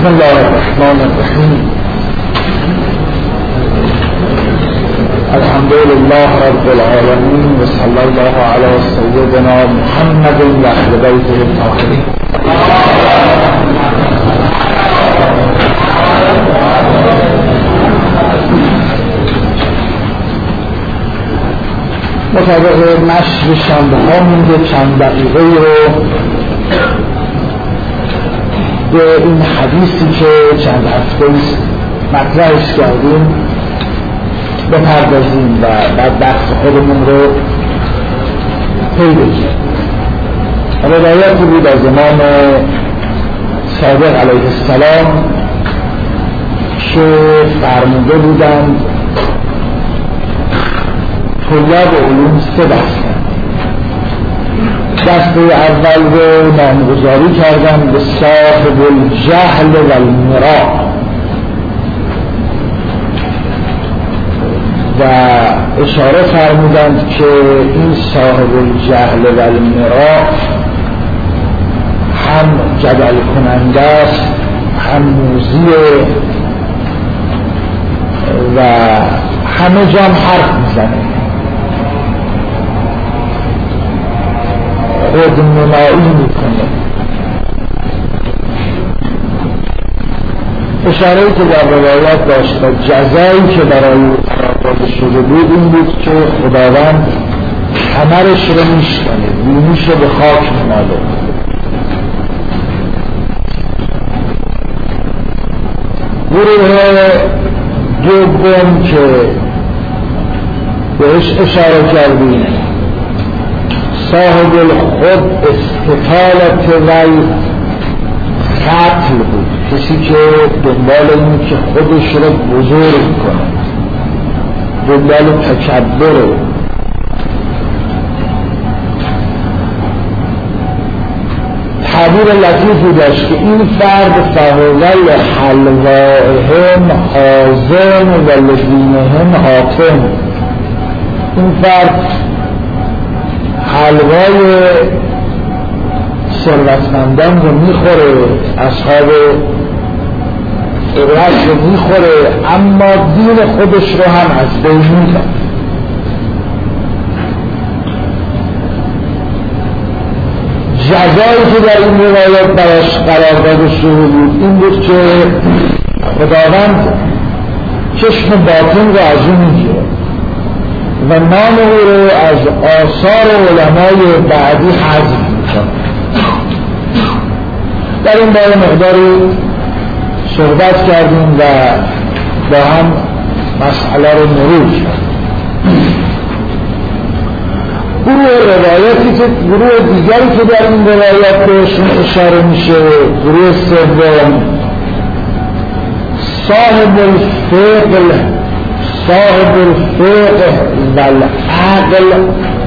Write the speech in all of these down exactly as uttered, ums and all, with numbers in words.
بسم الله الرحمن الرحیم. الحمد لله رب العالمین و صلی الله علی سیدنا محمد و اهل بیته الطاهرین. مطابق نشر شنبه ها مونده چند دقیقه رو به این حدیثی که چند هفته است مطرحش کردیم بپردازیم و بعد بحث خودمون رو پی بگیریم. روایتی بود از امام صادق علیه السلام که فرموده بودند طلاب علوم سه دستند. دسته اول رو نامگذاری کردن به صاحب الجهل و المراء و اشاره فرمودند که این صاحب الجهل و المراء هم جدل کننده است، هم موذیه و همه جام حرف میزنه، خود نمایی میکنه. اشاره‌ای که در روایت داشت و جزایی که برای قرار شده بود این بود که خداوند کمرش رو میشکنه، بینیش رو به خاک میماله. گروه دوم که بهش اشاره کردیم صاحب الخود استطالت و قتل بود، کسی که دنبال این که خودش رو بزرگ کنه، دنبال تکبر. تعبیر لطیفی داشت که این فرد فهول حلوائهم حازم و لدینهم حاکم. این فرد حلوای ثروتمندان رو میخوره، اصحاب ثروت رو میخوره، اما دین خودش رو هم از بین میبره. جزایی که در این روایت براش قرار داده شده بود این بود که خداوند چشم باطن رو از اون میگیره و نام او رو از آثار علمای بعدی حذف میکنه. در این باره مقداری صحبت کردیم و با هم مسئله رو مرور کردیم. گروه روایتی که گروه دیگری که در این روایت بهشون اشاره میشه، گروه سوم صاحب الفقه صاحب الفقه و العقل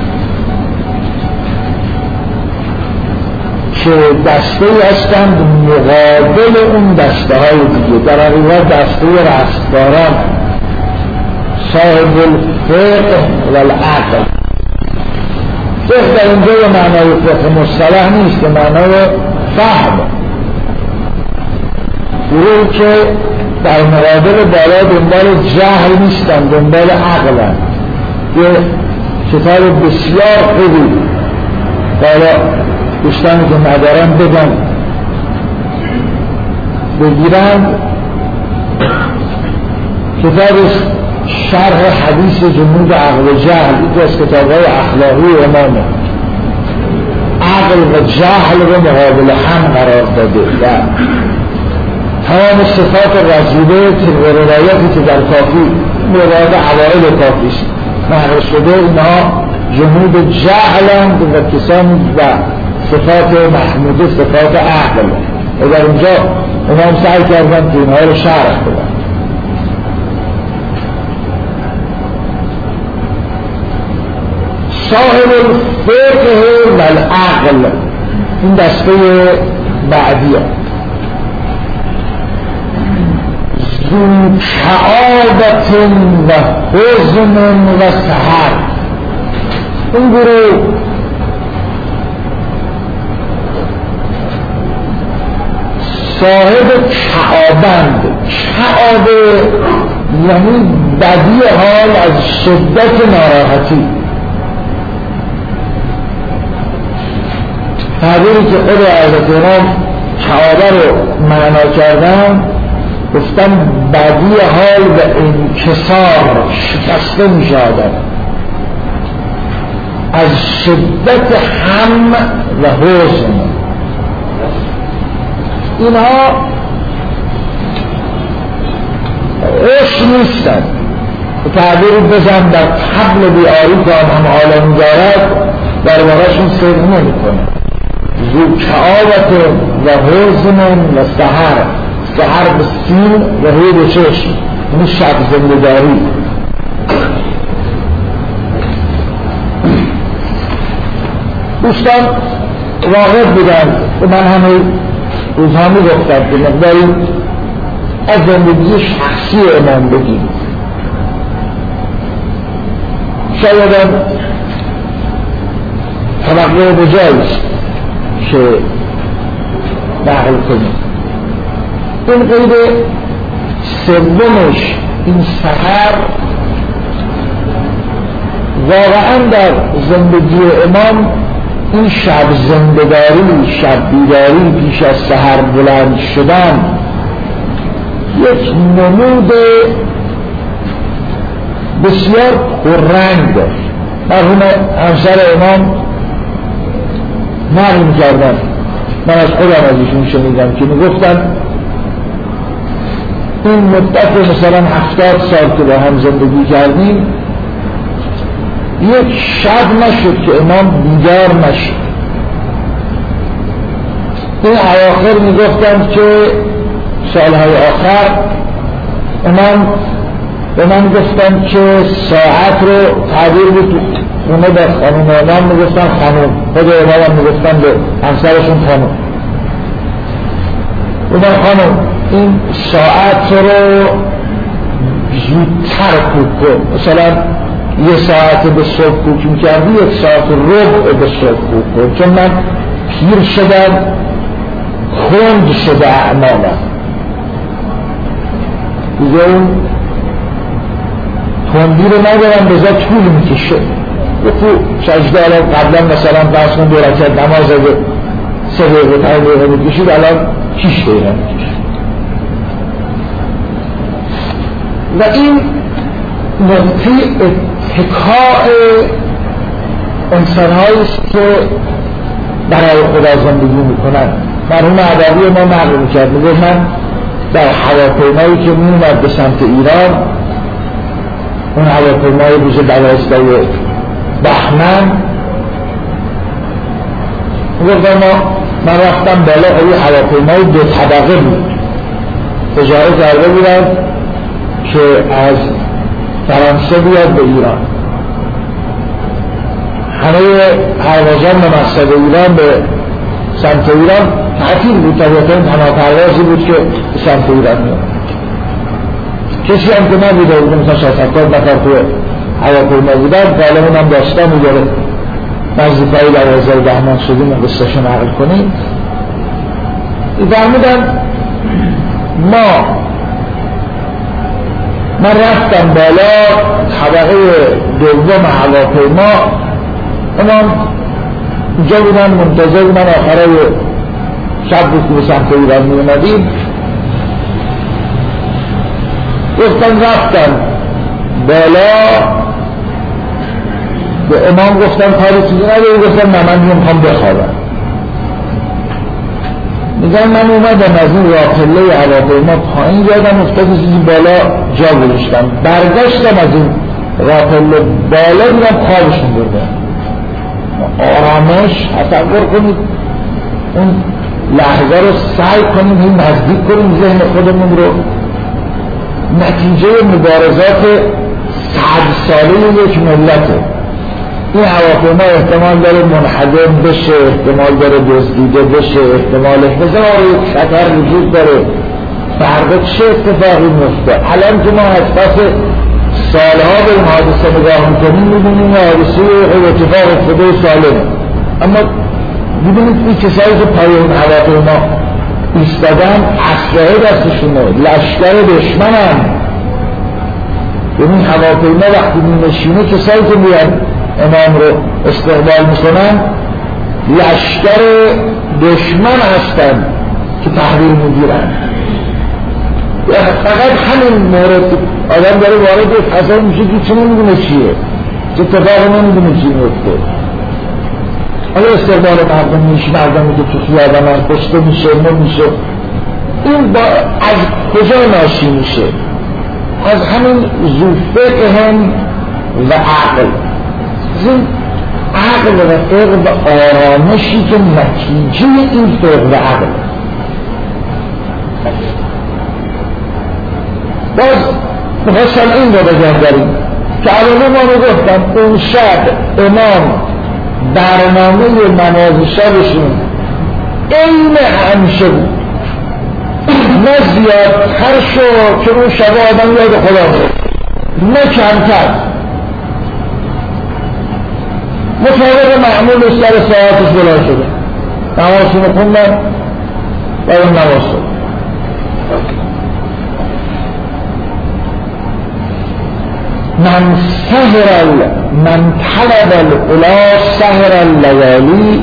که دسته هستند مقابل اون دسته های دیگه، در حقیقت دسته رستگاران. صاحب الفقه و العقل، فقه در اینجا به معنای فقه مصطلح نیست، به معنای فهم. گروه که در مقابل بالا دنبال جهل نیستن، دنبال عقلن. یه کتاب بسیار خوبی بالا دوستانی که ندارن بدن بگیرن، کتاب شرح حدیث جنود عقل و جهل، یکی از کتاب‌های اخلاقی امامه. عقل و جهل رو مقابل هم قرار داده و تمام صفات رسوله طبق روایتی که در کافی روایت اوائل کافی است نقل شده، اینها جنود جهلند و کسان و صفات محموده صفات عقل و در اینجا امام سعی کردن که اینها رو شرح بدن. صاحب الفقه و العقل این دسته بعدی ها. ذو کآبت و حزن و سحر، این گروه صاحب کعابند. کعابه یعنی بدی حال از شدت ناراحتی. تعبیری که خود حضرت امام کعابه رو معنا کردن، گفتن بدی حال و انکسار، شکسته می شود از شدت هم و حزن. اینها عشق نیستن. تعبیر بزن در حبل بیاری که هم عالم دارد در واقعشون سر نمی کنه. ذو کعابت و حزن و سحر، سحر به سین و هی به چشم، این شب زندگاری. دوستان واقع بودن و من همه روزها می گفتم که مقداری از زندگی شخصی امام بگیم. شاید هم توقع بجایست که نقل کنیم. این قید سومش، این سحر واقعا در زندگی امام این شب زندگاری، شب بیداری پیش از سحر بلند شدن یک نمود بسیار پررنگ داشت. مرحوم همسر امام نقل می‌کردن، من از خودم از ایشون شنیدم که میگفتن این مدت مثلا هفتاد سال که با هم زندگی کردیم یک شب نشد که امام بیدار نشد. این اواخر میگفتن که سالهای آخر امام به من گفتن که ساعت رو تعبیر بود خونه به خانم امام میگفتن خانم، خود امام هم میگفتن به همسرشون خانم. بودن خانم این ساعت رو زودتر کوک کن، مثلا یه ساعت به صبح کوک میکردی یک ساعت ربع به صبح کوک کن، چون من پیر شدم خند شده اعمالم دیگه، اون خندی رو ندارم بذار طول میکشه. یکو سجده الان قبلا مثلا بس من دو رکعت نماز اگه سه دقیقه پنج دقیقه میکشید الان شیش دقیقه میکشید. و این نقطه اتکاء انسان‌هایی است که برای خدا زندگی میکنن. مرحوم عدوی ما نقل میکرد، میگه من در هواپیمایی که میومد به سمت ایران، اون هواپیمای روز دوازده بهمن، میگفتم ما من رفتم بالا، این هواپیمای دو طبقه بود، اجاره کرده بودن که از فرانسه بیاد به ایران. همه پروازان به مقصد ایران به سمت ایران تعطیل بود، طبیعتا تنها پروازی بود که به سمت ایران میاد. کسی هم که نبوده بود، مثلا شاید هفتاد نفر توی هواپیما بودن، غالبا هم داستان میگره نزدیکای دوازده بهمن شدیم و قصه‌شو نقل کنیم. فرمودن ما من رفتم بالا طبقه دوم هواپیما، اما اینجا بودن منتظر من آخرای شب بود که به سمت ایران می اومدیم. گفتم رفتم بالا به امام گفتم کاری چیزی نداری؟ گفتم نه من میخوام بخوابم. میگن من اومدم از این راپله هواپیما پایین، یادم افتاد چیزی بالا جا گذاشتم، برگشتم از این راپله بالا دیدم خوابشون بردم. آرامش تصور کنید، اون لحظه رو سعی کنیم این نزدیک کنیم ذهن خودمون رو. نتیجه مبارزات صد ساله یک ملته. این هواپیما احتمال داره منحدم بشه، احتمال داره دزدیده بشه، احتمال هزار یک خطر وجود داره. فردا چه اتفاقی میفته؟ الان که ما از پس سالها به این حادثه نگاه میکنیم میبینیم حادثه اتفاق افتاده سالمه، اما ببینید این کسایی که پای اون هواپیما ایستادن، اسلحه دستشونه، لشکر دشمنن. ببین هواپیما وقتی می‌نشینه کسایی که میان امام رو استقبال میکنن لشکر دشمن هستن که تحویل میگیرن. فقط همین مورد آدم داره وارد یک فضا میشه که چه نمیدونه چیه، چه اتفاق نمیدونه چی میفته. حالا استقبال مردم میشه، مردمی که تو خیابان کشته میشه نمیشه، این با از کجا ناشی میشه؟ از همین ذوفقهم و عقل، از این عقل و فقه و آرامشی که نتیجه این فقه و عقل. باز مخواستم این رو بگم داریم که اولی ما رو گفتم اون شب امام برنامه نماز شبشون این همیشه بود، نه زیادتر شد که اون شب آدم یاد خدا بود، نه کمتر، مطابق معمول سر ساعتش بلند شده نمازشون خوندن و اون نماز شد. من سهر من طلب العلا سهر اللیالی،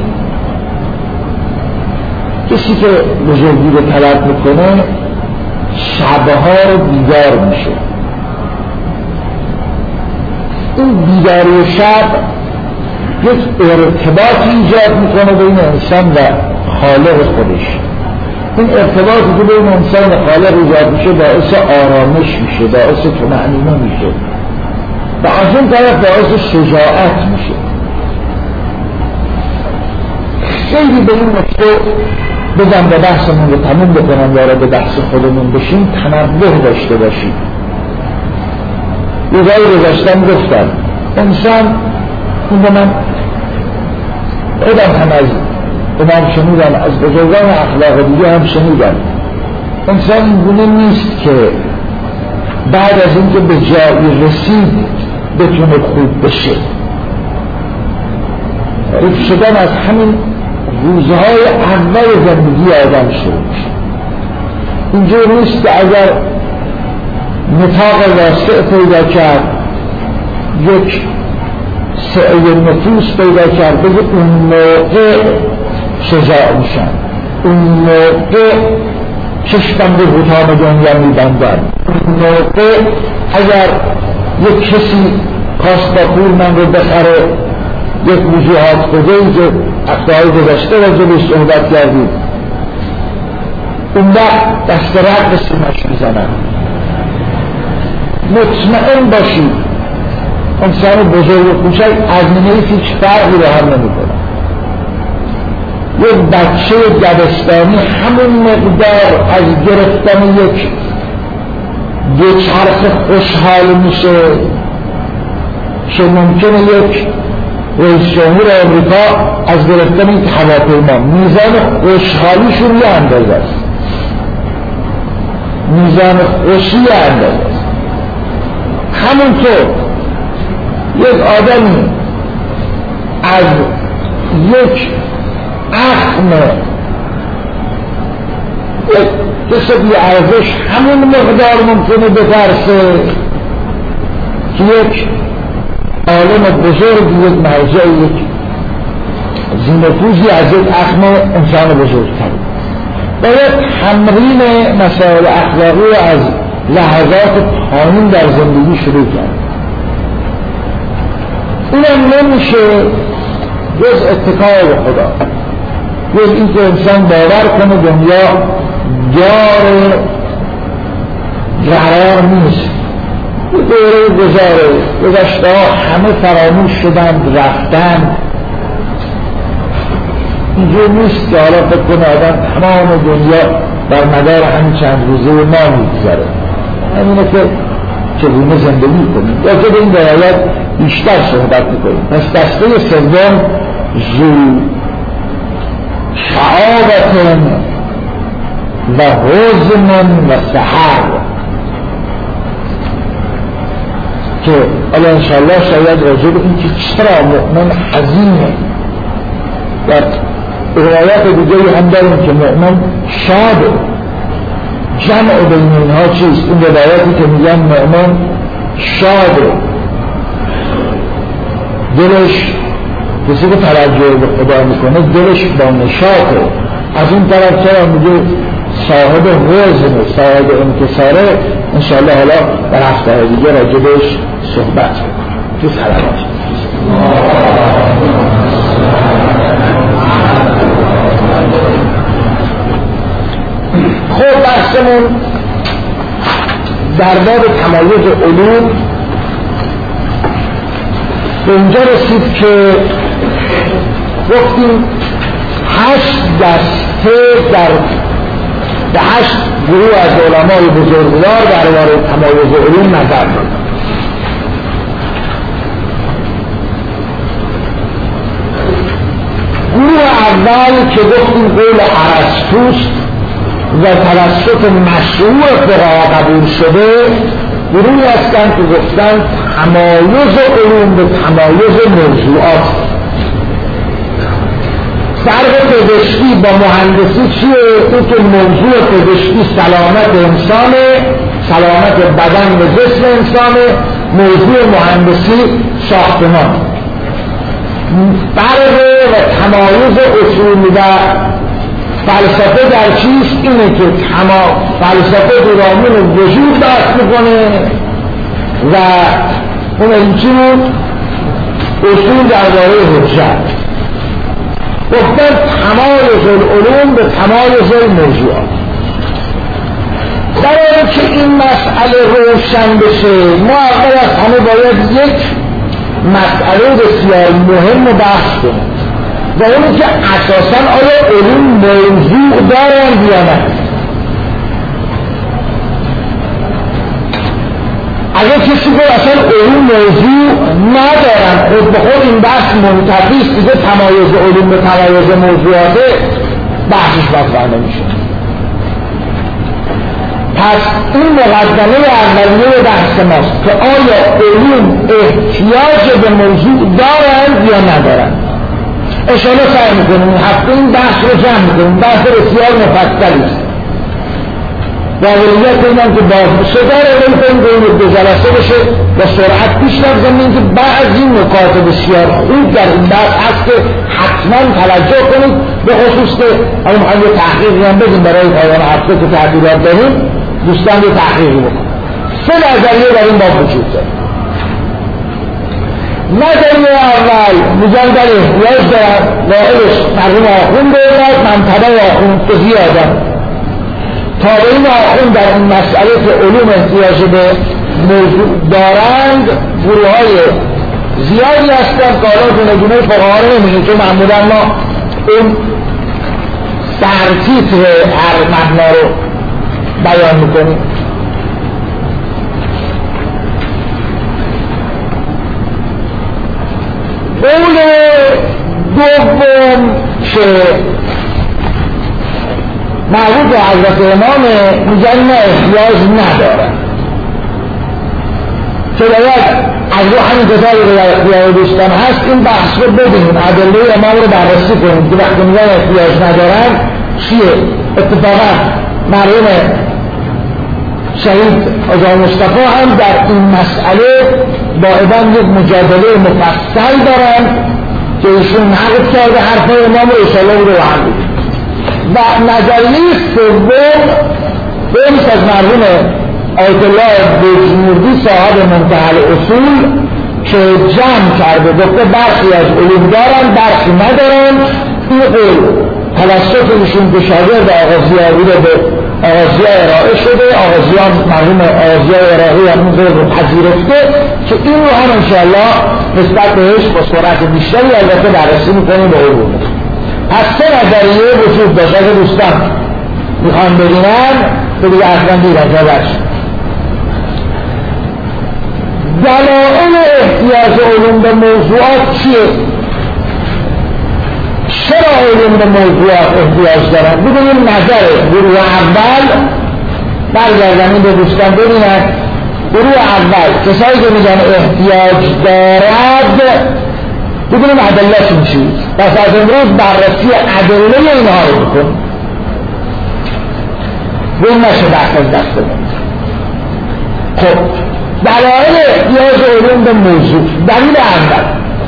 کسی که بزرگی رو طلب میکنه شبها رو بیدار میشه. این بیداری شب یک ارتباط ایجاد میکنه بین انسان و خالق خودش. این ارتباطی که بین انسان و خالق ایجاد میشه باعث آرامش میشه، باعث طمأنینه میشه و از اون طرف باعث شجاعت میشه. خیلی به این نکته بگم به بحثمون رو تموم بکنم وارد به بحث خودمون بشیم، تنبه داشته باشیم. یه جایی گذاشتم گفتم انسان، این به من خودم هم از امام شنیدم، از بزرگان اخلاق دیگه هم شنیدم، انسان این گونه نیست که بعد از اینکه به جایی رسید بتونه خوب بشه. تعریف شدن از همین روزهای اول زندگی آدم شروع میشه. اینجور نیست که اگر نطاق واسع پیدا کرد، یک سعی نفوس پیدا کرد، بگه اون موقع شجاع میشن، اون موقع چشمم به حطام دنیا میبندن، اون موقع اگر یک کسی خواست با پول من رو بخره، یک وجوهات خودهی که اخطای گذشته را جلوش صحبت کردیم، اون وقت دست رد به سینه‌اش میزنن. مطمئن باشید انسان بزرگ و کوچک ازمینه هیچ فرقی رو هم نمی‌کنه. یک بچه دبستانی همون مقدار از گرفتن یک دوچرخ خوشحال میشه که ممکنه یک رئیس جمهور آمریکا از گرفتن این هواپیما. میزان خوشحالیشون یه اندازه است، میزان خوشی یه اندازه است. همونطور یک آدمی از یک اخم یک کسی ارزش همون مقدار ممکنه بترسه که یک عالم بزرگ، یک مرجع، یک زینفوزی از یک اخم انسان بزرگتر. باید تمرین مسائل اخلاقی رو از لحظات پایین در زندگی شروع کرد. اینم نمیشه جز اتکای به خدا، جز این که انسان باور کنه دنیا دار قرار نیست، دوره گذاره، گذشته ها همه فراموش شدند رفتن. اینجور نیست که حالا فکر کنه آدم تمام دنیا بر مدار همین چند روزه ما میگذره. همینه که چگونه زندگی کنیم یا که به این درایت بیشتر صحبت میکنیم. پس دسته سوم زو شعابت و حزن و سحر که الان انشاءالله شاید راجع به این که چرا مؤمن حزینه در روایت دیگری هم داریم که مؤمن شاده. جمع بین اینها چیست؟ این روایتی که میگن مؤمن شاده، دلش کسی که توجه به خدا میکنه دلش با نشاطه. از این طرف چرا میگه صاحب وزن، صاحب انتصاره؟ انشاءالله حالا در هفته دیگه راجبش صحبت بکنم تو صلوات. خب بحثمون در باب تمایز علوم به اینجا رسید که گفتیم هشت دسته در به هشت گروه از علمای بزرگوار درباره تمایز علوم نظر دادن. گروه اول که گفتیم قول ارسطوست و توسط مشروع فقها قبول شده، گروهی هستند که گفتن تمایز علوم به تمایز موضوعات. فرق پزشکی با مهندسی چیه؟ این که موضوع پزشکی سلامت انسانه، سلامت بدن و جسم انسانه، موضوع مهندسی ساختمان. فرق و تمایز اصولی و فلسفه در چیست؟ اینه که تمام فلسفه درامون وجود بحث میکنه و اون اینچی بود اصول درباره حجت. گفتن تمایز العلوم به تمایز الموضوعات. برای که این مسئله روشن بشه ما اول از همه باید یک مسئله بسیار مهم رو بحث کنیم و اونی که اساساً آیا علوم موضوع دارن یا نه. اگر کسی که اصلا علوم موضوع ندارن خود به خود این بحث منتفیست دیگه تمایز علوم به تمایز موضوعاته بحثش مطرح نمیشه. پس این مقدمه اولیه بحث ماست که آیا علوم احتیاج به موضوع دارن یا ندارن. اشاره سعی میکنیم این هفته این بحث رو جمع میکنیم. بحث بسیار مفصلی است و اولیت اینم که باز بشه داره علم کنیم که این دو جلسه بشه و سرعت پیش نگذاریم که بعضی نکات بسیار خوب در این بحث هست که حتما توجه کنید، به خصوص که اگه میخوایم یه تحقیقی هم بدیم برای پایان هفته که تعطیلات داریم دوستان یه تحقیقی بکنیم. سه نظریه در این باب وجود داره. نظریه اول میگن در احتیاج دارن واقعش مرحوم آخوند دارد منطبه آخوند که زیادن تا به این آخوند در این مسئله که علوم احتیاج به موضوع دارند گروه های زیادی هستند که حالا دونه دونه فقها رو نمیشون چون معمولا ما اون سرتیتر هر مبنا رو بیان میکنیم. قول دوم که مربوط به حضرت امامه میگن نه احتیاج ندارن که باید از رو همین کتابی که در اختیار دوستان هست این بحث رو ببینیم، ادله امام رو بررسی کنیم که وقتی میگن احتیاج ندارن چیه. اتفاقا مرحوم شهید آقا مصطفی هم در این مسئله با ابن یک مجادله مفصل دارن که ایشون نقد کرده حرفای امام رو اشاره رو هم بودیم. و نظریه سوم بهمیست از مرحوم آیت الله بجنوردی صاحب منتهی الاصول که جمع کرده گفته برخی از علوم دارن برخی ندارن. این قول توسط ایشون که شاگرد آغازیاری رو به آغازی ارائه شده، آغازیان مرحوم آغازی ارائه همون قول رو پذیرفته که این رو هم انشاءالله نسبت بهش با سرعت بیشتری البته بررسی میکنیم به علوم. پس سه نظریه وجود داشته که دوستان میخوان ببینن که دیگه اصلا دیرن جابرش دلائل احتیاج علوم به موضوعات چیه؟ چرا علوم به موضوعات احتیاج دارن؟ بگویم نظر گروه اول برگردنیم به دوستان ببینن. گروه اول کسایی که میگن احتیاج دارد ببینیم ادله‌شون چیست. پس از امروز بررسی ادله اینها رو بکنیم و این نشه بحث از دست بمونه. خب دلایل نیاز علوم به موضوع. دلیل اول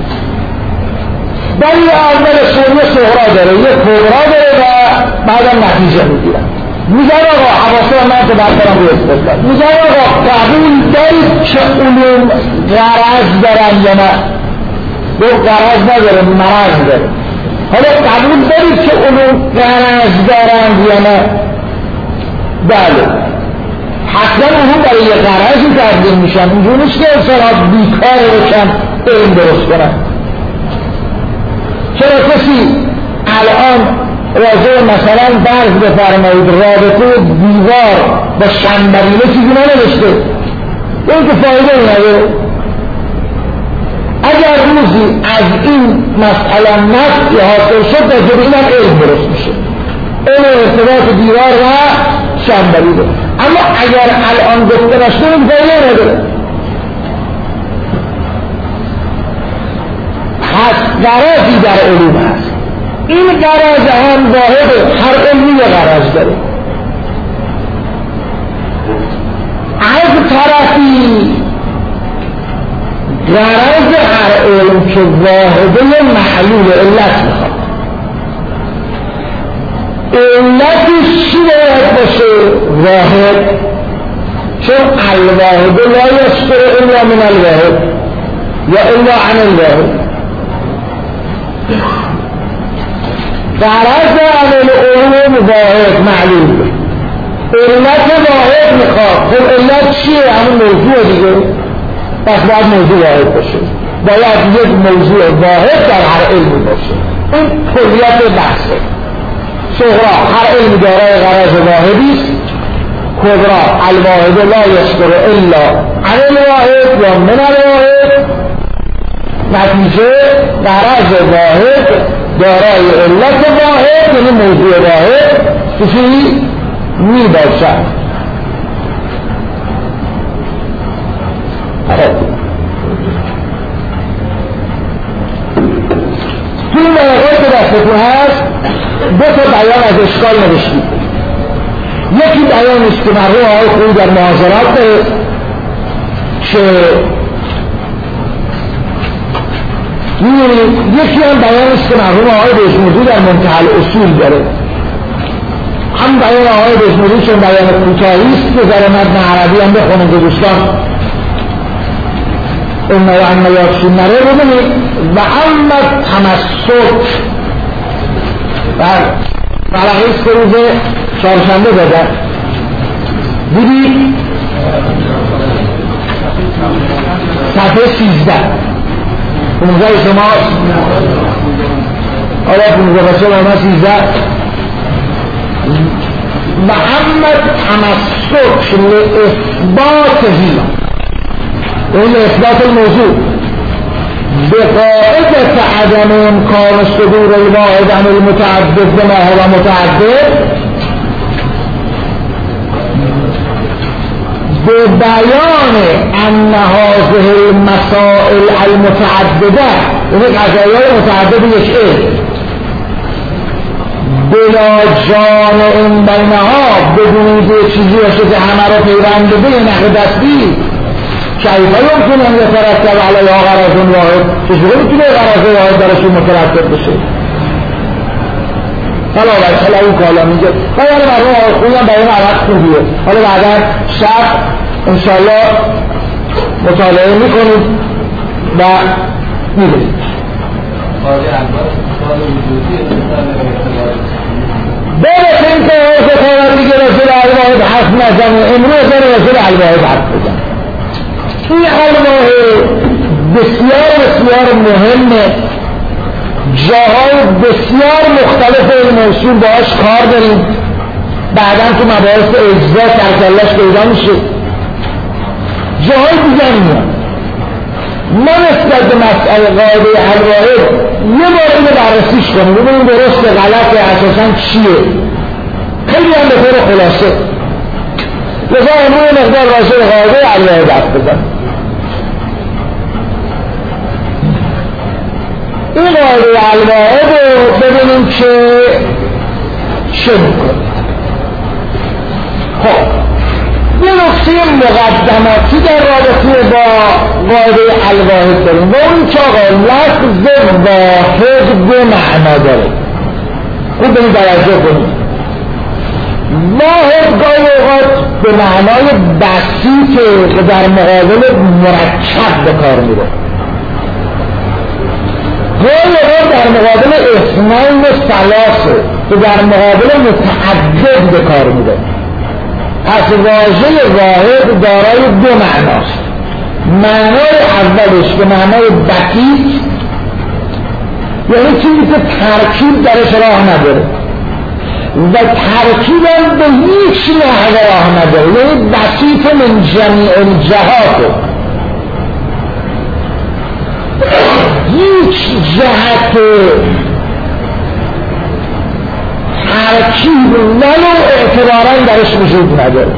دلیل اول سوریه صغرا داره، یه کبرا داره و بعدم نتیجه میگیرن. میگن آقا حواسه من که بعد برم روی استدلال، میگن آقا قبول دارید که علوم غرض دارن یا نه؟ دو غرض نداره، مرض داره. حالا قبول دارید که علوم غرض دارن یا نه؟ بله، حتما اونو برای یه غرضی تبدیل میشن. اینجور نیست که انسان ها بیکار بشن علم درست کنن. چرا کسی الان راجع مثلا فرض بفرمایید رابطه دیوار با شنبرینه چیزی ننوشته؟ این که فایده نداره. اگر روزی از این مسئله نفعی حاصل شد راجع به اینم علم درست میشه، علم ارتباط دیوار و شنبرینه. اما اگر الان گفته نشده این فایده نداره. پس غرضی در علوم هست. این غرض هم واحده، هر علمی یه غرض داره. از طرفی غرض هر علم که واحده محلول علت میخواد. علتش چی باید باشه؟ واحد. چون الواحد لا یصدر الا من الواحد یا الا عن الواحد. غرض عمل علوم واحد معلوم، علت واحد میخواد. خب علت چیه؟ همون موضوع دیگه. پس باید موضوع واحد باشه، باید یک موضوع واحد در هر علمی باشه. این کلیت بحثه. صغرا هر علم دارای غرض واحدی است، کبرا الواحد لا یصدر الا عن الواحد یا من الواحد. نتیجه غرض واحد دارای علت واحد یعنی موضوع واحد کسی می باشد. خب توی مواقعی که دستتون هست دو تا بیان از اشکال نوشتید. یکی بیان است که مرحوم آقای خویی در محاضرات داره که یکی هم بیان است که مرحوم آقای بزمودی در منتهی الاصول داره. هم بیان آقای بزمودی چون بیان کوتاهی است که در متن عربی هم بخونید دوستان اون و اما یادشون نره ببینید. و اما تمسک بله بلغیست که روز چهارشنبه دادن دیدید صفحه سیزده پونزه شما آیا پونزه بچه با ما سیزده محمد تمسک لإثباته این اثبات الموضوع بقاعدة عدم امکان صدور الواحد عن المتعدد بما هو متعدد ببیان ان هذه المسائل المتعدده یعنی قضایای متعدد یک علم بلا جامع بینها بدون که چیزی باشه که همه را پیوند بده یه نقل دستی کیفه یمکن ان یترتب علیها غرض واحد. چجوری میتونه غرض واحد درشون مترتب بشه؟ حالا حالا این کالا میگه باید مرحوم آقای خویی هم بیان عوض خوبیه. حالا بعدا شب انشاءالله مطالعه میکنید و میبینید. بابت این که اتفاقا دیگه رسول الواحد حرف نزنه، امروز داره رسول الواحد حرف بزنه. این الواحد بسیار بسیار مهمه، جاهای بسیار مختلف این موضوع باش کار داریم. بعداً تو مباحث اجزا ترکلش پیدا میشه، جاهای دیگر میاد. ما نسبت به مسئله قاعده الواحد یه بار اینو بررسیش کنیم ببینیم درست غلط اساساً چیه. خیلی هم به طور خلاصه لذا امروز مقدار راجع به قاعده الواحد حرف بزنیم. این قاعده الواحد رو ببینیم که چه میکنه. خب یه نکته مقدماتی در رابطه با قاعده الواحد داریم و اون که آقا لفظ واحد دو معنا داره. خوب بینید توجه کنید. واحد گاهی اوقات به معنای بسیطه که در مقابل مرکب به کار میره، گاهی اوقات در مقابل اثنین و ثلاثه که در مقابل متعدد به کار میره. پس واژه واحد دارای دو معناست. معنای اولش به معنای بسیط، یعنی چیزی که ترکیب درش راه نداره و ترکیب هم به هیچ نحوه راه نداره، یعنی بسیط من جمیع الجهات، هیچ جهت ترکیب ولو اعتبارا درش وجود نداره.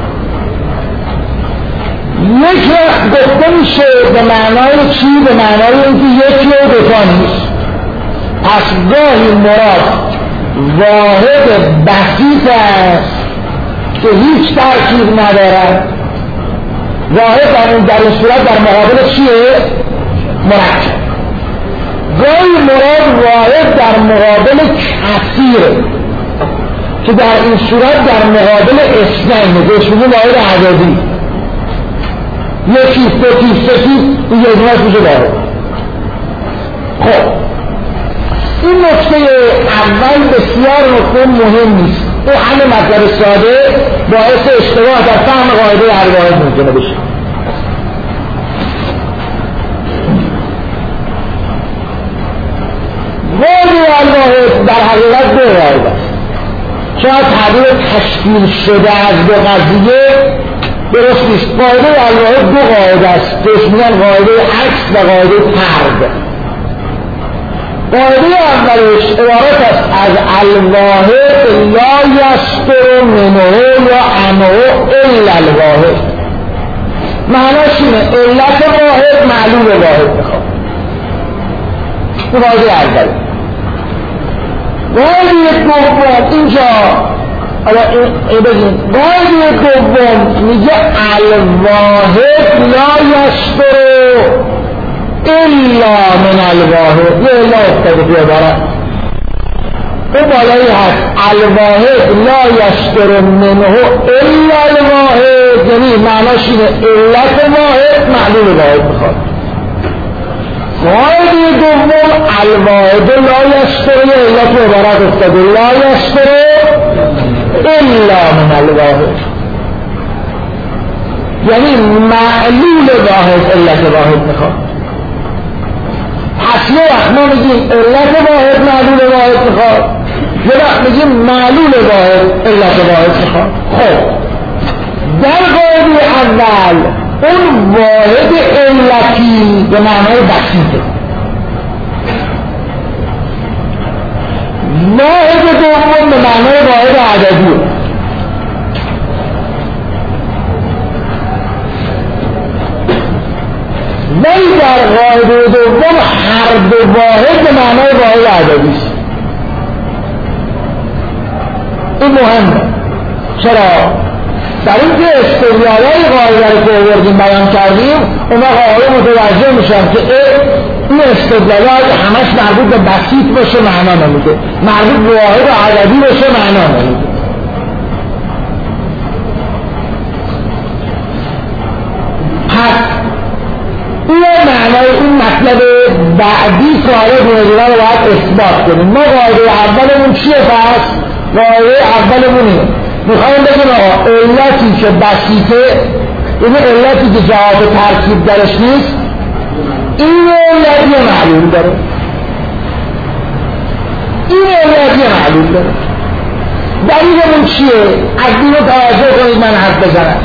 یک گفته میشه به معنای چی؟ به معنای اینکه یکی و دوتا نیست. پس گاهی مراد واحد بسیط است که هیچ ترکیب ندارد. واحد در این در این صورت در مقابل چیه؟ مرکب. گاهی مراد واحد در مقابل کثیره که در این صورت در مقابل اثنین بهش میگه واحد عددی، یکی ستی ستی دیگه اجماعش میشه واحد. خب این نکته اول بسیار نکته مهم نیست، او همه مطلب ساده باعث اشتباه در فهم قاعده الواحد ممکنه بشه. قاعده الواحد در حقیقت دو قاعده است. شاید تعبیر تشکیل شده از دو قضیه درست نیست. قاعده الواحد دو قاعده است، بهش میگن قاعده عکس و قاعده طرد. قاعده اولش عبارت است از الواحد لا یستر منه یا عنه الا الواحد. معناش اینه علت واحد معلوم واحد میخواد. این قاعده اول. قاعده دوم اینجا ای بگیم قاعده دوم میگه الواحد لا یستر الا من الواحد. یه الا افتاده توی عبارت اون بالایی هست الواحد لا یستر منه الا الواحد، یعنی معناش اینه علت واحد معلوم واحد میخواد. قاعده دوم الواحد لا یستر علت عبارت افتاده لا یستر الا من الواحد، یعنی معلول واحد علت واحد میخواد. پس یه وقت ما میگیم علت واحد معلول واحد میخواد، یه وقت میگیم معلول واحد علت واحد میخواد. خب در قاعده اول اون واحد علتی به معنای بسیطه، واحد دوم به معنای واحد عددی. ولی در قاعده دوم هر دو واحد به معنای واحد عددی است. این مهمه. چرا؟ در این که استدلالای قاعده رو که آوردیم بیان کردیم اون قاعده متوجه میشن که این استدلالات همش مربوط به بسیط باشه معنا نمیده، مربوط به واحد عددی باشه معنا نمیده. پس این معنای این مطلب بعدی که حالا دونجوره رو باید اثبات کنیم. ما قاعده اولمون چیه پس؟ قاعده اولمون اینه میخوایم بگیم آقا علتی که بسیطه، این علتی که جهات ترکیب درش نیست، این علتی معلوم داره، این علتی معلوم داره. دلیلمون چیه؟ از اینو توجه کنید من حرف بزنم.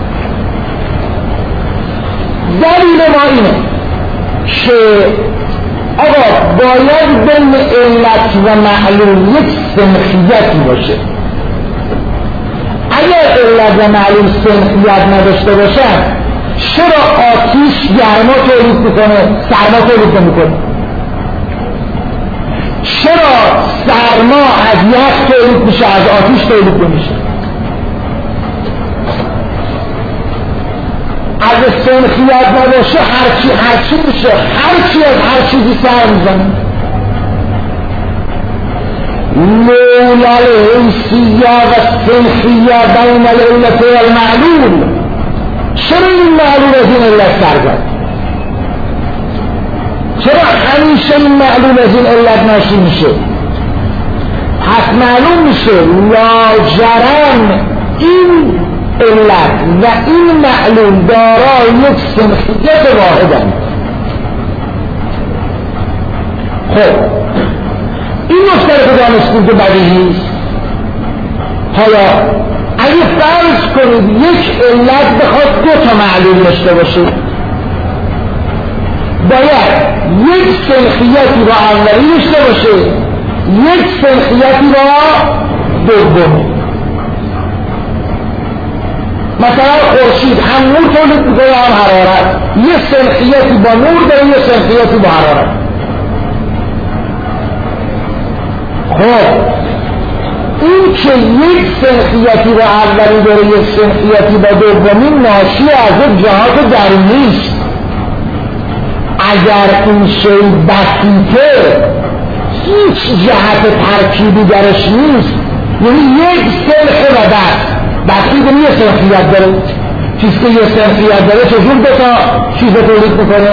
دلیل ما اینه که آقا باید بین علت و معلوم یک سنخیتی باشه. اگر علت و معلوم سنخیت نداشته باشن چرا آتیش گرما تولید میکنه سرما تولید نمیکنه؟ چرا سرما از یخ تولید میشه، از آتش تولید نمیشه؟ از سنخیت نباشه هرچی هرچی میشه، هرچی از هر چیزی سر میزنه. لولا الحیثیه و سنخیه بین العلت و المعلول، چرا این معلول از این علت سرگرد؟ چرا همیشه این معلول از این علت ناشی میشه؟ پس معلوم میشه لاجرم این علت و این معلول دارای یک سنخیت واحدند. خب این نکته رو دانستیم که بدیهی است. حالا اگه فرض کنید یک علت بخواد دو تا معلول داشته باشه، باید یک سنخیتی را اولی داشته باشه، یک سنخیتی را دومی. مثلا خورشید هم نور تولید میکنه هم حرارت، یک سنخیتی با نور داره، یک سنخیتی با حرارت. خب این که یک سنخیتی را اولی داره یک سنخیتی با دومی ناشی از یک جهات درونی است. اگر این شیء بسیطه هیچ جهت ترکیبی درش نیست، یعنی یک سنخه و بس بسیطه یه سنخیت داره، چیز که یه سنخیت داره چجور دو تا چیز تولید میکنه؟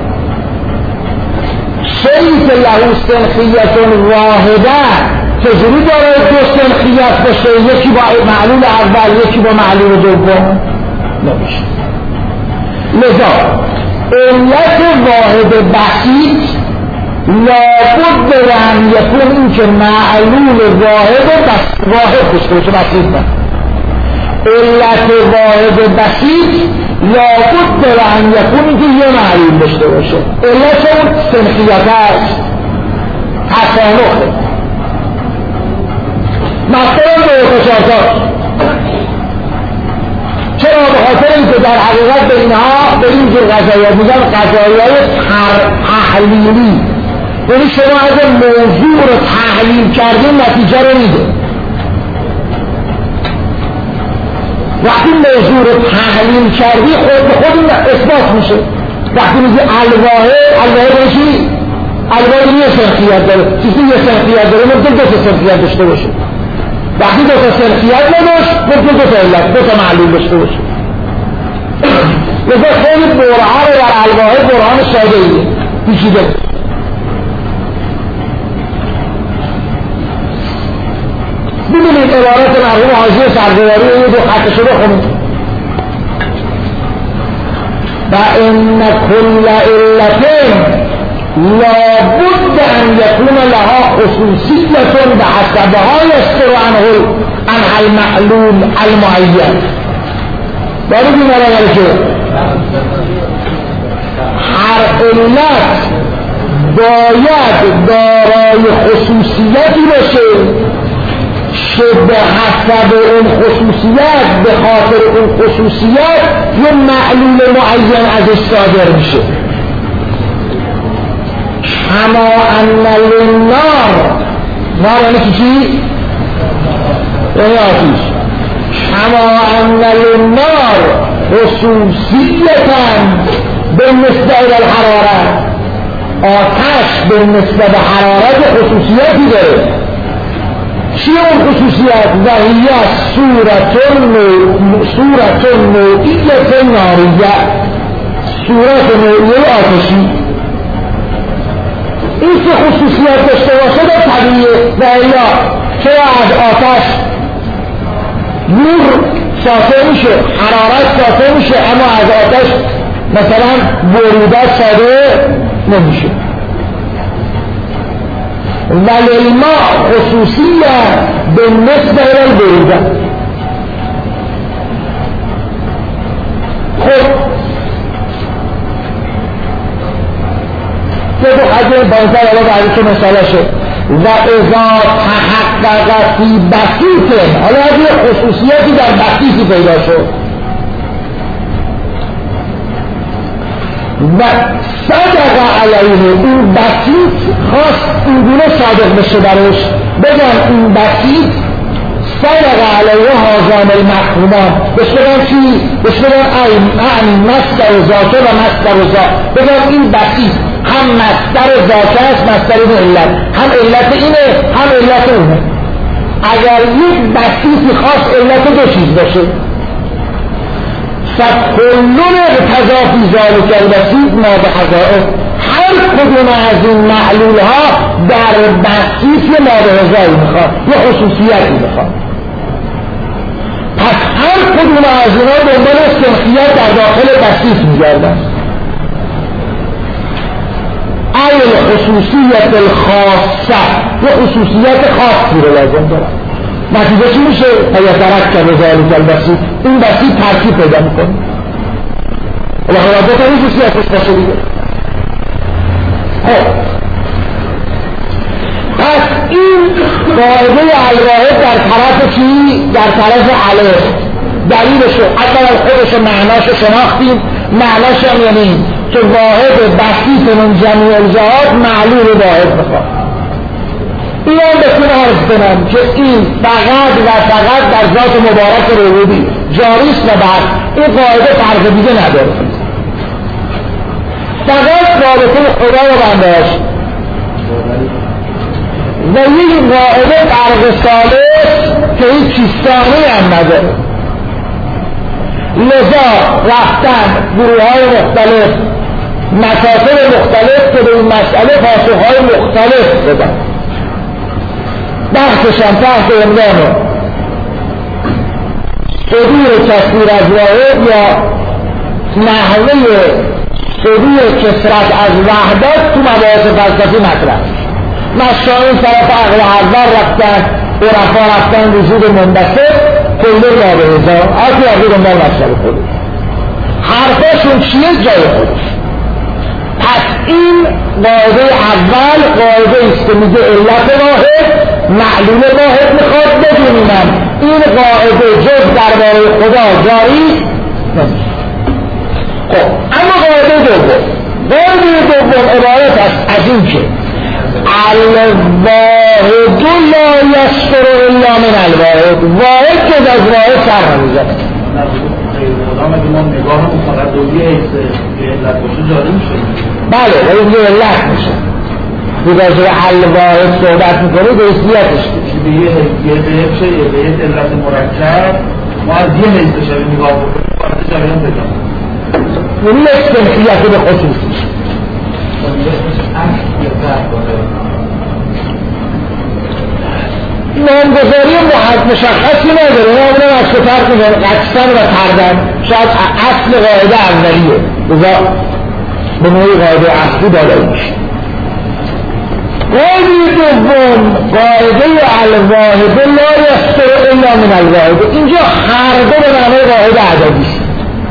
شیئی که له سنخیت واحده چجوری داره دو سنخیت باشه، یکی با معلول اول یکی با معلول دوم؟ نمیشه. لذا علت واحد بسیط لابد ان یکون این که معلول واحد بس واحد داشته باشه، بسیط نه. علت واحد بسیط لابد ان یکون این که یه معلول داشته باشه. علت اون سنخیت است، تصانخه. مثلا دو تشارتاش چرا؟ به خاطر اینکه در حقیقت به اینها به این جور غذایات میگن غذایای تحلیلی، یعنی شما اگه موضوع رو تحلیل کردین نتیجه رو میده. وقتی موضوع رو تحلیل کردی خود به خود اثبات میشه. وقتی میگی الواحد، الواحد چی؟ الواحد یه سنخیت داره، چیزی یه سنخیت داره ممکن دو تا سنخیت داشته باشه. وقتی دو تا سنخیت نداشت ممکن دو تا علت، دو تا معلول داشته باشه. لذا خیلی برهان در الواحد برهان ساده ایه پیچیده. ببینید عبارت مرحوم حاجی سرگواری یه دو خط شده خونید. و ان کل علت لابد ان یکون لها خصوصیت بحسبها یستر عنه عنها المعلول المعین. دارید این را که هر علت باید دارای خصوصیتی باشه که به حسب اون خصوصیت، به خاطر اون خصوصیت یه معلول معین ازش صادر میشه. کما ان للنار، نار یعنی چی؟ یعنی آتیش. کما ان للنار خصوصیتا بالنسبه الى الحرارت، آتش بالنسبه به حرارت خصوصیتی داره. چی اون خصوصیت؟ و هی صورت نوعیت ناریه، صورت نوعیه آتشی. این که خصوصیت داشته باشه در طبیعه و الا چرا از آتش نور ساطع میشه، حرارت ساطع میشه، اما از آتش مثلا بروده ساطع نمیشه. وللماء خصوصیه بالنسبه الى البروده. خب که دو حجم بانتر الان بعدی که مسئله شد و اذا تحقق فی بسیطه، حالا از یه خصوصیتی در بسیطی پیدا شد و صدق علیه این بسیط خواست اینگونه صادق بشه برش بگم این بسیط صدق علیه هازان المفهومان بهش بگم چی؟ بهش بگم اعنی مصدر ذاته و مصدر ذات بگم این بسیط هم مصدر ذاته است مصدر این علت هم علت اینه هم علت اونه اگر یک بسیطی خواست علت دو چیز باشه فکلون اقتضا فی ذلک البسیط ما بحضائه هر کدوم از این معلول ها در بسیط یه مابهزایی میخواد یه خصوصیتی میخواد پس هر کدوم از اینا دنبال سنخیت در داخل بسیط میگردن ای الخصوصیت الخاصه یه خصوصیت خاصی رو لازم دارن نتیجه چی میشه؟ فیترک که بذالک البسیط این بسیط ترکیب پیدا میکنه و خرابت این خصوصیتش باشه دیگه خب پس این قاعده الواحد در طرف چی؟ در طرف علیه دلیلشو اول خودشو معناشو شناختیم معناش هم یعنی که واحد بسیط من جمعی الجهات معلول واحد بخواد این هم بسیم عرض کنم که این فقط و فقط در ذات مبارک ربوبی جاریست و بعد این قاعده فرق دیگه نداره فقط رابطه خدا و بندهاش و یک قاعده فرق ثالث که هیچ چیستانی هم نداره لذا رفتن گروه های مختلف مسافر مختلف که به این مسئله پاسخهای مختلف بدن بحثشان تحت عنوان صدور تصویر از واحد یا نحوه صدور کثرت از وحدت تو مباحث فلسفی مطرح مشاهین طرف عقل اول رفتن عرفا رفتن وجود منبسط کل رابطه آتی آقی دنبال مسئله خودش حرفاشون چیه جای خودش پس این قاعده اول قاعده است که میگه علت واحد معلول واحد میخواد بدونیم این قاعده جز درباره خدا جاری نمیشه خب اما قاعده دوم قاعده دوم عبارت است از این که الواحد لا یستر الا من الواحد واحد که از واحد سر نمیزنه خدا مگه ما نگاهمون فقط دویه علت باشه جاری میشه بله ولی دیگه علت میشه دیگه از الواحد صحبت میکنه به اسمیتش به یه حیث شه به یه علت مرکب ما از یه حیث شبیه نگاه بکنیم باید شبیه هم پیدا یعنی یک سنخیت به خصوصیش نامگذاری محد مشخصی نداره نامونه از فرق میگن قصدن و پردن شاید اصل قاعده اولیه بذار به نوعی قاعده اصلی دادایی میشه قاعده دوم قاعده الواحد لا یستر الا من الواحد اینجا هر دو به معنی قاعده عددی است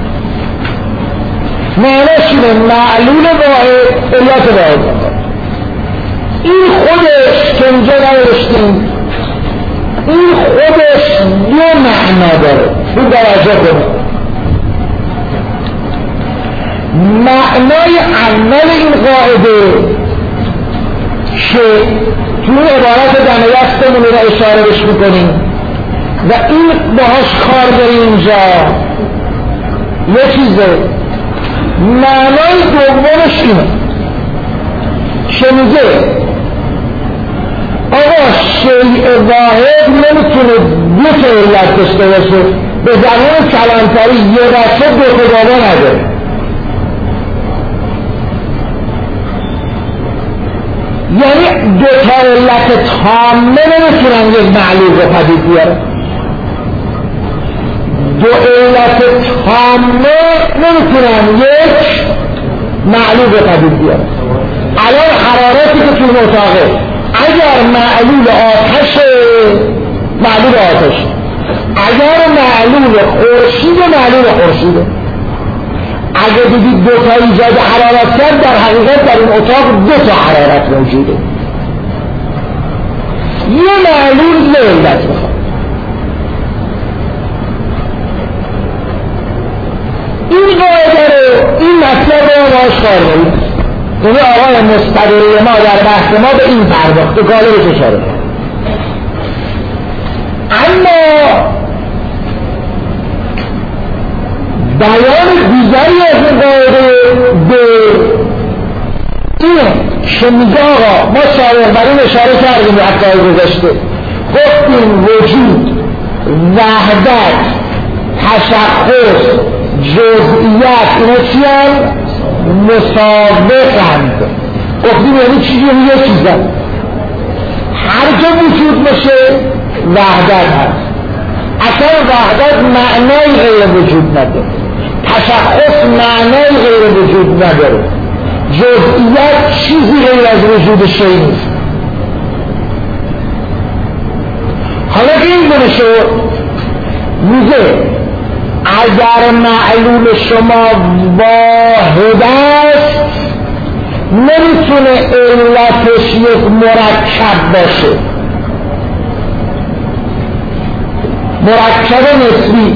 معنیش اینه معلول واحد علت واحد این خودش که اینجا نوشتیم این خودش یه معنا داره این درجه کنه معنای اول این قاعده که توی عبارت دمیستمون رو اشاره بش میکنیم و این باهاش کار داریم اینجا یه چیزه معنای دومش اینه که میگه آقا شیء واحد نمیتونه دو تا علت داشته باشه به زمان کلانتری یه بچه دو تا بابا نداره یعنی دو تا علت تامه نمیتونن یک معلول رو پدید بیاره دو علت تامه نمیتونن یک معلول رو پدید بیاره الان حرارتی که توی اتاقه اگر معلول آتش معلول آتش اگر معلول خورشید معلول خورشیده اگر دیدید دو تا ایجاد حرارت کرد در حقیقت در این اتاق دو تا حرارت موجوده یه معلول یه علت بخواد این قاعده رو این مطلب رو باش کار داریم. یعنی آقای مستقری ما در بحث ما به این پرداخت غالبش اشاره کرد. اما بیان دیگری از این قاعده به اینه که میگه آقا ما سابق بر این اشاره کردیم به حتی گذشته، گفتیم وجود، وحدت، تشخص، جزئیات اینا چیان؟ مسابقند. گفتیم یعنی چیزی یه چیزن، هر جا وجود باشه وحدت هست. اصلا وحدت معنای غیر وجود نداره، تشخص معنای غیر وجود نداره، جزئیات چیزی غیر از وجود شیء نیست. حالا که این گونه شد میگه اگر معلول شما واحد است نمیتونه علتش یک مرکب باشه، مرکب نسبی.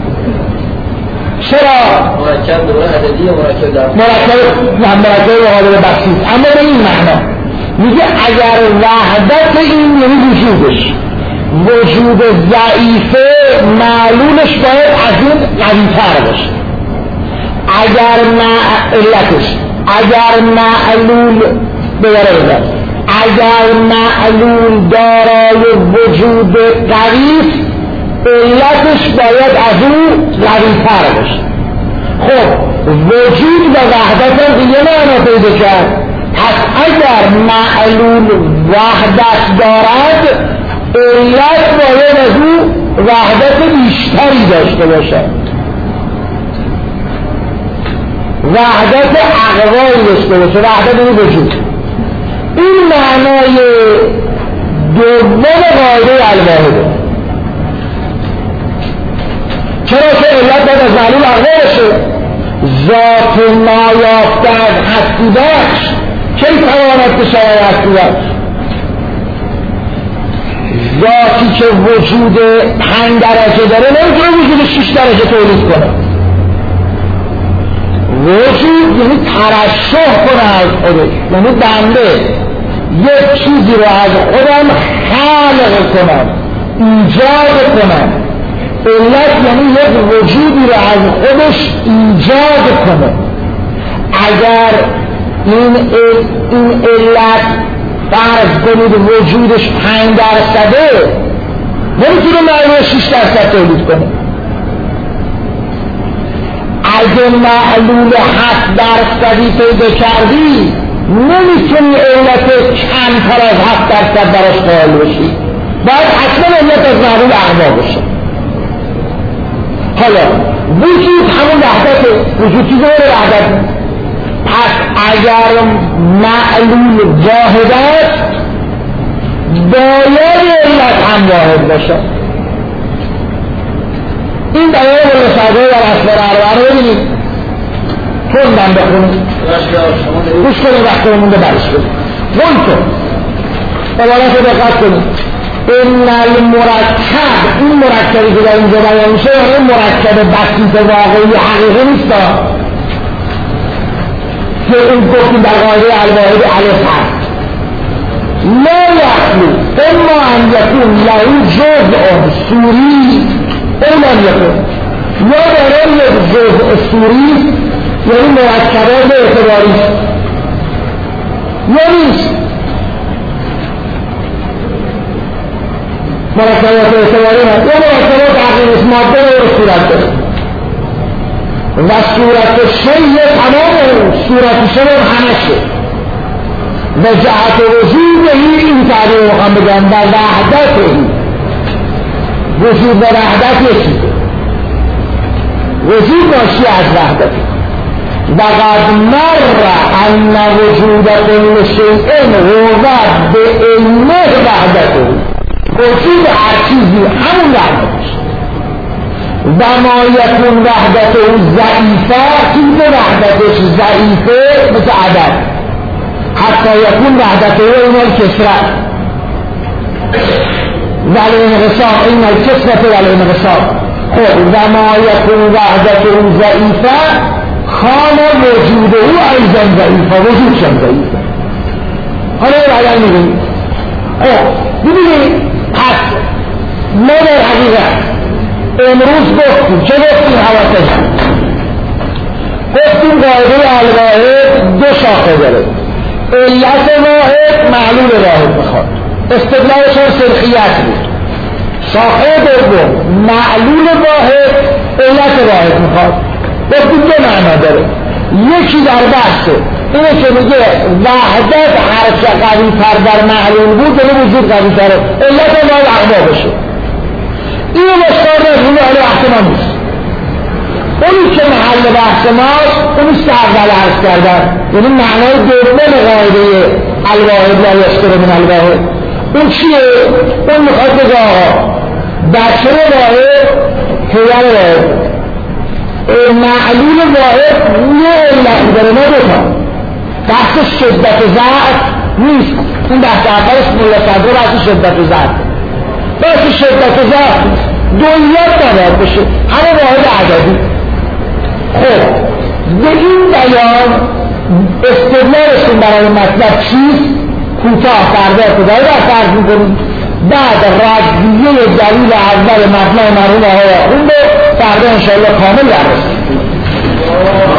چرا؟ مرکب دوره عددی یا مرکب در مرکب نه مرکب مقابل بسیط. اما به این معنا میگه اگر وحدت این یعنی وجودش وجود ضعیفه معلولش باید از این قوی‌تر باشه. اگر علتش اگر معلول بگره بزن اگر معلول دارای وجود قوی علتش باید از اون قوی‌تر باشه. خب وجود و وحدت هم دیگه معنا پیدا کرد. پس اگر معلول وحدت دارد علت باید از اون وحدت بیشتری داشته باشد، وحدت اقوایی داشته باشه، وحدت این وجود. این معنای دوم قاعده الواحده. چرا که علت باید از معلول اقوا باشه. ذات نایافته از هستی بخش کی تواند که شود هستی بخش؟ ذاتی که وجود پنج درجه داره نمیتونه وجود شش درجه تولید کنه. وجود یعنی ترشح کنه از خودش، یعنی بنده یک چیزی رو از خودم خلق کنم، ایجاد کنم. علت یعنی یک وجودی رو از خودش ایجاد کنه. اگر این این علت فرض کنید وجودش پنج درصده نمیتونه معلول شش درصد تولید کنه. اگه معلول هفت درصدی پیدا کردی نمیتونی علت کمتر از هفت درصد براش قائل بشی، باید حتما علت از معلول اعلا باشه. حالا وجود همون وحدت، وجود چیز داره وحدت. پس اگر معلول واحد است باید علت هم واحد باشه. این بیان رساله در اصل اربعه رو ببینید، خوندم بخونید گوش کنید وقتی مونده برش کنید. منطق عبارت رو دقت کنید. این المرکب، این مرکبی که در اینجا بیان میشه این مرکب بسیط واقعی حقیقی نیست که این گفتیم در قاعده الواحد الف هست. لا یخلو اما ان یکون له جزء صوری اونم یکون، یا داره یک جزء صوری یعنی مرکبات اعتباری یا نیست. مرکبات اعتباری هست یا مرکبات حقیقی ماده رو صورت داره و صورت شیء تمام صورت شیء همه شد و جهت وجود این تعبیر رو هم بگم و وحدت این وجود و وحدت یکی وجود ناشی از وحدت و قد مر ان وجود كل شیء هو به علمه وحدته. وجود هر چیزی همون وحدتش و ما یکون وحدت او ضعیفه، چیز وحدتش ضعیفه مثل عدد، حتی یکون وحدت او این الکسرت ولی انقسام، این الکسرت ولی انقسام. خب و ما یکون وحدت او ضعیفه کان وجوده او ایضا ضعیف و وجودشان ضعیف. حالا بعدا میگیم ببینید پس ما در حقیقت امروز گفتیم چه گفتیم حواسه گفتیم قاعده الواحد دو شاخه داره، علت واحد معلول واحد میخواد، استدلالشان سلخیت بود. شاخه دوم معلول واحد علت واحد میخواد. گفتیم دو معنا داره، یکی در بحثه اینه که میگه وحدت هرچه قوی تر در معلول بود داره وجود قوی تره، علت واحد اقوا بشه. اینو مشکار نزدیم حالا بحث ما نیست. اونی که محل بحث ماست اونیست که اول عرض کردن، یعنی معنای دوم قاعده الواحد لا یشتری من الواحد. اون چیه؟ اون میخواد بگه آقا بچه واحد پدر واحد، معلول واحد یه علت داره نه دوتا. بحث شدت ضعف نیست، اون بحث اولش ملا صدر بحث شدت ضعف، بحث شدت ضعف دویت نباید بشه، همه واحد عددی. خب به این بیان استدلالشون برای مطلب چیست؟ کوتاه فردا که داره در فرض میکنیم بعد ردیه دلیل اول مبنای مرحوم آقای آخونده فردا انشاءالله کامل بررسی.